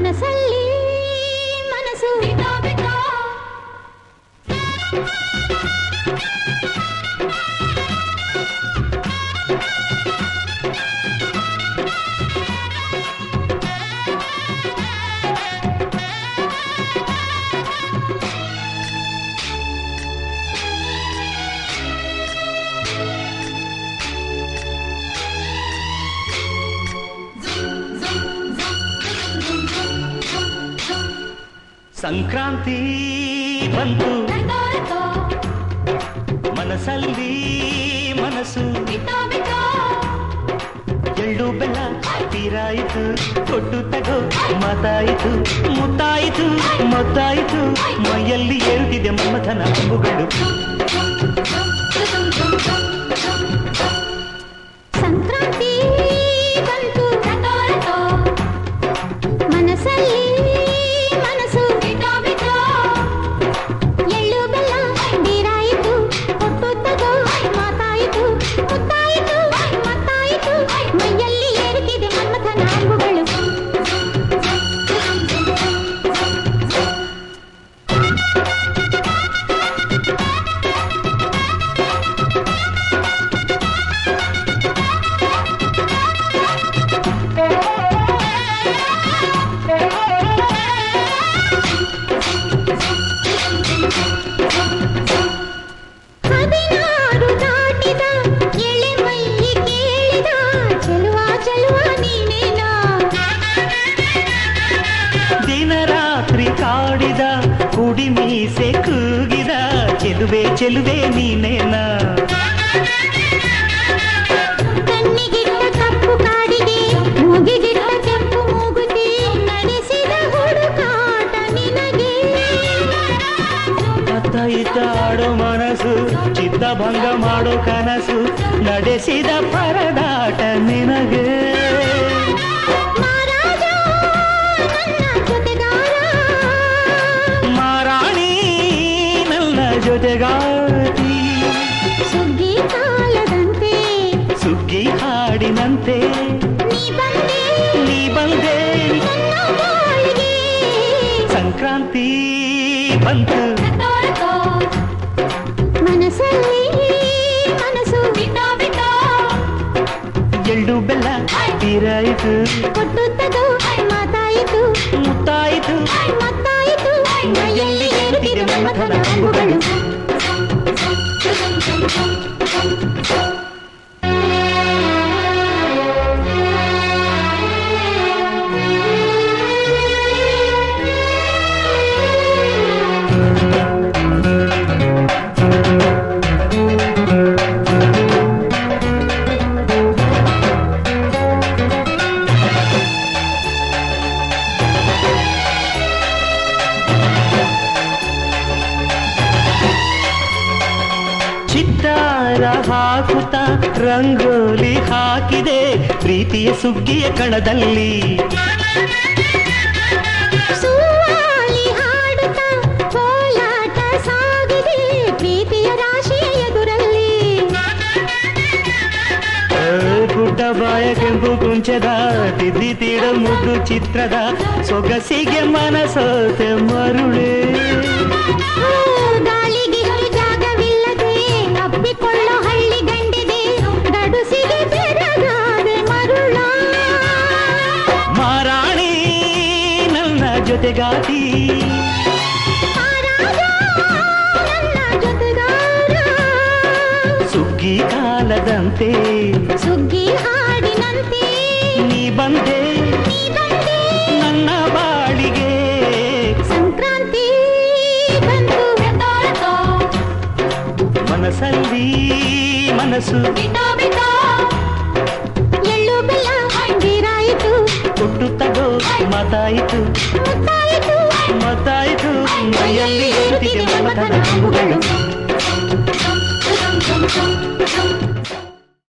ಮನಸ್ಸಲ್ಲಿ ಮನಸ್ಸು ಸಂಕ್ರಾಂತಿ ಬಂತು ಮನಸ್ಸಲ್ಲಿ ಮನಸ್ಸು ಎಳ್ಳು ಬೆಲ್ಲ ತೀರಾಯಿತು ಕೊಟ್ಟು ತಗೋ ಮಾತಾಯಿತು ಮುತ್ತಾಯಿತು ಮೊತ್ತಾಯಿತು ಮೈಯಲ್ಲಿ ಏರುತ್ತಿದೆ ಮನ್ಮಥನ ಅಂಬುಗಳು ಸಂಕ್ರಾಂತಿ ಬಂತು ಮನಸ್ಸಲ್ಲಿ ಕುಡಿ ಮೀಸೆ ಕೂಗಿದ ಚೆಲುವೆ ಚೆಲುವೆ ನೀನೇನ ಕಣ್ಣಿಗಿಟ್ಟ ಕಪ್ಪು ಕಾಡಿಗೆ ಮೂಗಿಗಿಟ್ಟ ಕೆಂಪು ಮೂಗುತಿ ನಡೆಸಿದ ಹುಡುಕಾಟ ನಿನಗೆ ಅತ್ತ ಇತ್ತ ಆಡೋ ಮನಸ್ಸು ಚಿತ್ತ ಭಂಗ ಮಾಡೋ ಕನಸು ನಡೆಸಿದ ಪರದಾಟ ನಿನಗೆ ಜೊತೆಗಾತಿ ಸುಗ್ಗಿ ಕಾಲದಂತೆ ಸುಗ್ಗಿ ಹಾಡಿನಂತೆ ನೀ ಬಂದೆ ಸಂಕ್ರಾಂತಿ ಬಂತು ಮನಸ್ಸಲ್ಲಿ ಮನಸ್ಸು ಎಳ್ಳು ಬೆಲ್ಲ ತೀರಾಯಿತು ಕೊಟ್ಟು ತಗೋ ಮಾತಾಯಿತು ಮುತ್ತಾಯಿತು ಮತ್ತಾಯಿತು ಮೈಯಲ್ಲಿ ಏರುತ್ತಿದೆ ಮನ್ಮಥನ ಅಂಬುಗಳು ಚಿತ್ತಾರ ಹಾಕುತ್ತ ರಂಗೋಲಿ ಹಾಕಿದೆ ಪ್ರೀತಿಯ ಸುಗ್ಗಿಯ ಕಣದಲ್ಲಿ ಸುವಾಲಿ ಹಾಡುತ್ತ ಕೋಲಾಟ ಸಾಗಿದೆ ಪ್ರೀತಿಯ ರಾಶಿಯ ಎದುರಲ್ಲಿ ಪುಟ್ಟ ಬಾಯ ಕೆಂಪು ಕುಂಚದ ತಿದ್ದಿ ತೀಡ ಮುದ್ದು ಚಿತ್ರದ ಸೊಗಸಿಗೆ ಮನಸೋತೆ ಮರುಳೆ ಕೊಳ್ಳೋ ಹಳ್ಳಿ ಗಂಡಿದೆ ಗಡುಸಿಗೆ ಬೆರಗಾದೆ ಮರುಳ ಮಾರಾಣಿ ನನ್ನ ಜೊತೆಗಾತಿ ನನ್ನ ಜೊತೆಗಾರ ಸುಗ್ಗಿ ಕಾಲದಂತೆ ಸುಗ್ಗಿ ಹಾಡಿನಂತೆ ನೀ ಬಂದೆ ನನ್ನ ಬಾಳಿಗೆ ಸಂಕ್ರಾಂತಿ ಬಂತು ಮನಸ್ಸಲ್ಲಿ ಮನಸ್ಸು ಎಳ್ಳು ಬೆಲ್ಲ ತೀರಾಯಿತು ಕೊಟ್ಟು ತಗೋ ಮಾತಾಯಿತು ಮತ್ತಾಯಿತು ಮೈಯಲ್ಲಿ ಏರುತ್ತಿದೆ ಮನ್ಮಥನ ಅಂಬುಗಳು